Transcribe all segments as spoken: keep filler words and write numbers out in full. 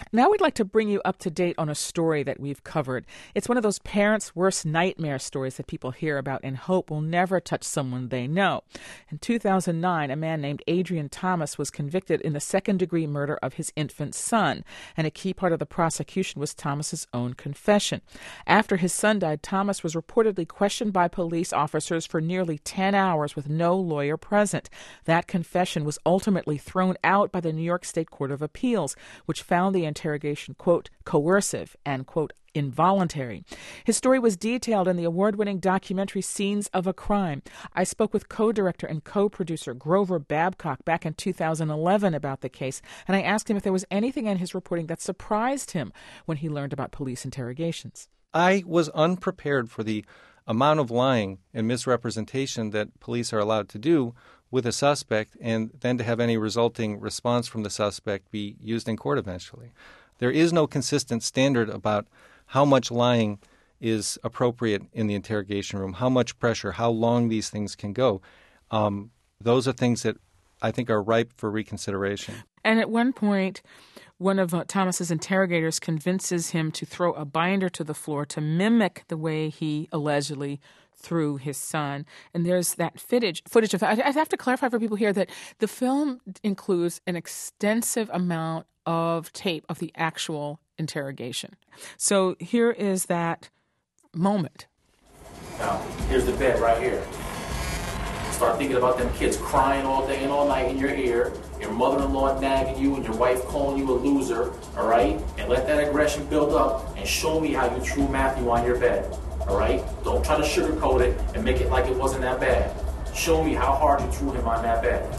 Now we'd like to bring you up to date on a story that we've covered. It's one of those parents' worst nightmare stories that people hear about and hope will never touch someone they know. In two thousand nine, a man named Adrian Thomas was convicted in the second-degree murder of his infant son, and a key part of the prosecution was Thomas's own confession. After his son died, Thomas was reportedly questioned by police officers for nearly ten hours with no lawyer present. That confession was ultimately thrown out by the New York State Court of Appeals, which found the interrogation, quote, coercive and, quote, involuntary. His story was detailed in the award-winning documentary Scenes of a Crime. I spoke with co-director and co-producer Grover Babcock back in two thousand eleven about the case, and I asked him if there was anything in his reporting that surprised him when he learned about police interrogations. I was unprepared for the amount of lying and misrepresentation that police are allowed to do with a suspect, and then to have any resulting response from the suspect be used in court eventually. There is no consistent standard about how much lying is appropriate in the interrogation room, how much pressure, how long these things can go. Um, those are things that I think are ripe for reconsideration. And at one point, one of uh, Thomas's interrogators convinces him to throw a binder to the floor to mimic the way he allegedly threw his son. And there's that footage, footage of that. I have to clarify for people here that the film includes an extensive amount of tape of the actual interrogation. So here is that moment. Now, here's the bed right here. Start thinking about them kids crying all day and all night in your ear, your mother-in-law nagging you and your wife calling you a loser, all right? And let that aggression build up and show me how you threw Matthew on your bed, all right? Don't try to sugarcoat it and make it like it wasn't that bad. Show me how hard you threw him on that bed.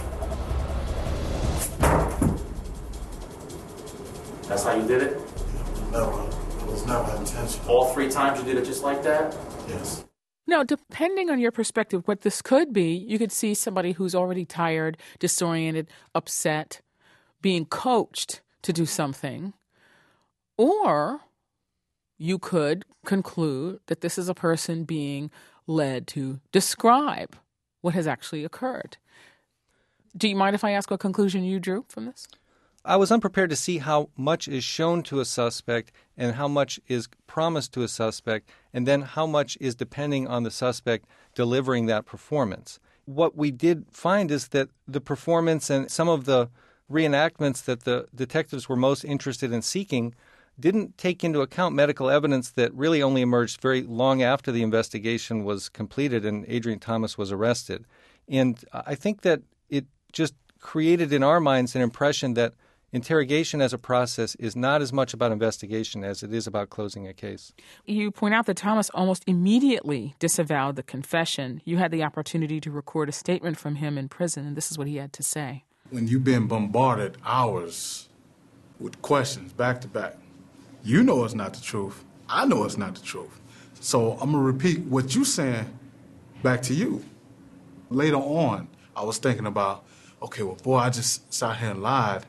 That's how you did it? No, it was never intentional. All three times you did it just like that? Yes. Now, depending on your perspective, what this could be, you could see somebody who's already tired, disoriented, upset, being coached to do something. Or you could conclude that this is a person being led to describe what has actually occurred. Do you mind if I ask what conclusion you drew from this? I was unprepared to see how much is shown to a suspect and how much is promised to a suspect, and then how much is depending on the suspect delivering that performance. What we did find is that the performance and some of the reenactments that the detectives were most interested in seeking didn't take into account medical evidence that really only emerged very long after the investigation was completed and Adrian Thomas was arrested. And I think that it just created in our minds an impression that interrogation as a process is not as much about investigation as it is about closing a case. You point out that Thomas almost immediately disavowed the confession. You had the opportunity to record a statement from him in prison, and this is what he had to say. When you've been bombarded hours with questions back to back, you know it's not the truth. I know it's not the truth. So I'm going to repeat what you're saying back to you. Later on, I was thinking about, okay, well, boy, I just sat here and lied,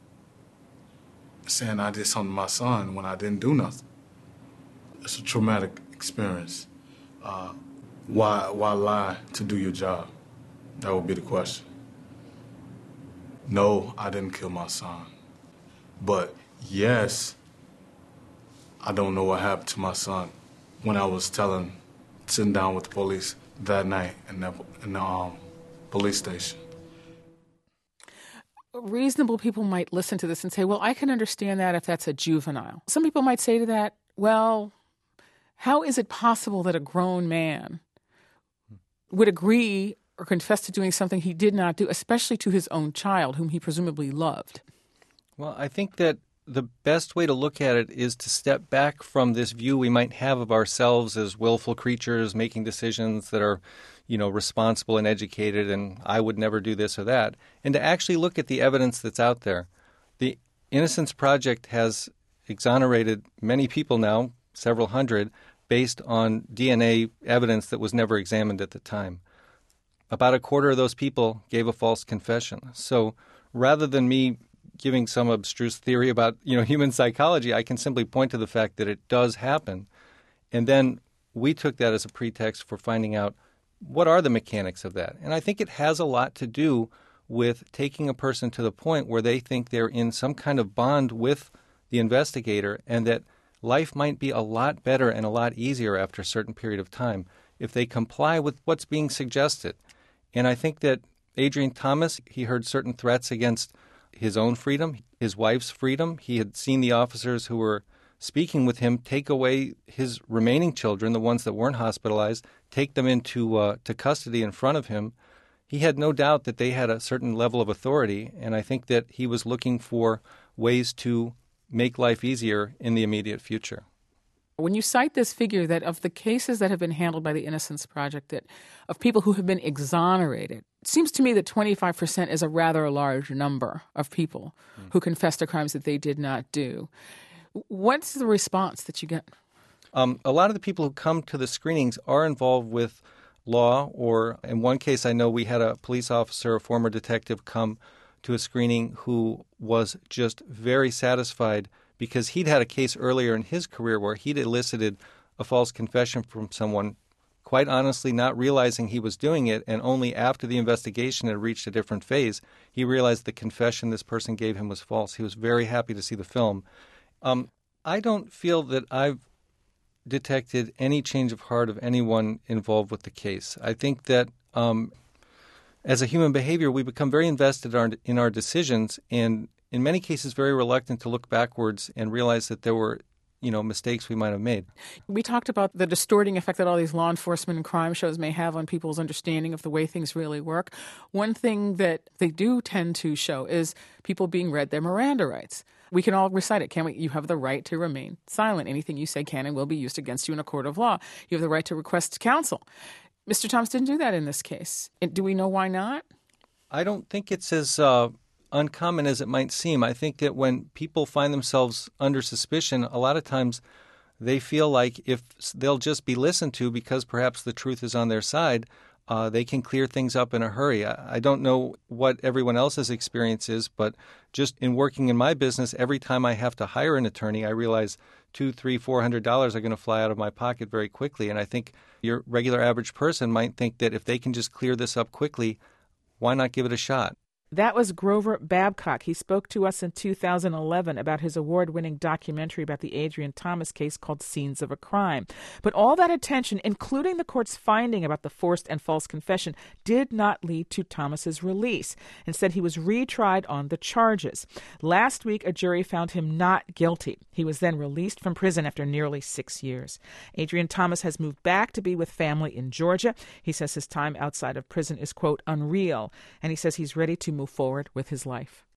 saying I did something to my son when I didn't do nothing. It's a traumatic experience. Uh, why, why lie to do your job? That would be the question. No, I didn't kill my son. But yes, I don't know what happened to my son when I was telling, sitting down with the police that night in the, in the um, police station. Reasonable people might listen to this and say, well, I can understand that if that's a juvenile. Some people might say to that, well, how is it possible that a grown man would agree or confess to doing something he did not do, especially to his own child, whom he presumably loved? Well, I think that the best way to look at it is to step back from this view we might have of ourselves as willful creatures making decisions that are, you know, responsible and educated, and I would never do this or that, and to actually look at the evidence that's out there. The Innocence Project has exonerated many people now, several hundred, based on D N A evidence that was never examined at the time. About a quarter of those people gave a false confession. So rather than me giving some abstruse theory about, you know, human psychology, I can simply point to the fact that it does happen. And then we took that as a pretext for finding out what are the mechanics of that. And I think it has a lot to do with taking a person to the point where they think they're in some kind of bond with the investigator, and that life might be a lot better and a lot easier after a certain period of time if they comply with what's being suggested. And I think that Adrian Thomas, he heard certain threats against his own freedom, his wife's freedom. He had seen the officers who were speaking with him take away his remaining children, the ones that weren't hospitalized, take them into uh, to custody in front of him. He had no doubt that they had a certain level of authority, and I think that he was looking for ways to make life easier in the immediate future. When you cite this figure that of the cases that have been handled by the Innocence Project, that of people who have been exonerated, it seems to me that twenty-five percent is a rather large number of people mm. who confess to crimes that they did not do. What's the response that you get? Um, a lot of the people who come to the screenings are involved with law, or in one case I know we had a police officer, a former detective, come to a screening who was just very satisfied because he'd had a case earlier in his career where he'd elicited a false confession from someone, quite honestly not realizing he was doing it, and only after the investigation had reached a different phase, he realized the confession this person gave him was false. He was very happy to see the film. Um, I don't feel that I've detected any change of heart of anyone involved with the case. I think that um, as a human behavior, we become very invested in our, in our decisions, and in many cases very reluctant to look backwards and realize that there were, you know, mistakes we might have made. We talked about the distorting effect that all these law enforcement and crime shows may have on people's understanding of the way things really work. One thing that they do tend to show is people being read their Miranda rights. We can all recite it, can't we? You have the right to remain silent. Anything you say can and will be used against you in a court of law. You have the right to request counsel. Mister Thomas didn't do that in this case. Do we know why not? I don't think it's as uh, uncommon as it might seem. I think that when people find themselves under suspicion, a lot of times they feel like if they'll just be listened to because perhaps the truth is on their side, uh, they can clear things up in a hurry. I, I don't know what everyone else's experience is, but just in working in my business, every time I have to hire an attorney, I realize two, three, four hundred dollars are going to fly out of my pocket very quickly. And I think your regular average person might think that if they can just clear this up quickly, why not give it a shot? That was Grover Babcock. He spoke to us in two thousand eleven about his award-winning documentary about the Adrian Thomas case called Scenes of a Crime. But all that attention, including the court's finding about the forced and false confession, did not lead to Thomas's release. Instead, he was retried on the charges. Last week, a jury found him not guilty. He was then released from prison after nearly six years. Adrian Thomas has moved back to be with family in Georgia. He says his time outside of prison is, quote, unreal, and he says he's ready to move forward with his life.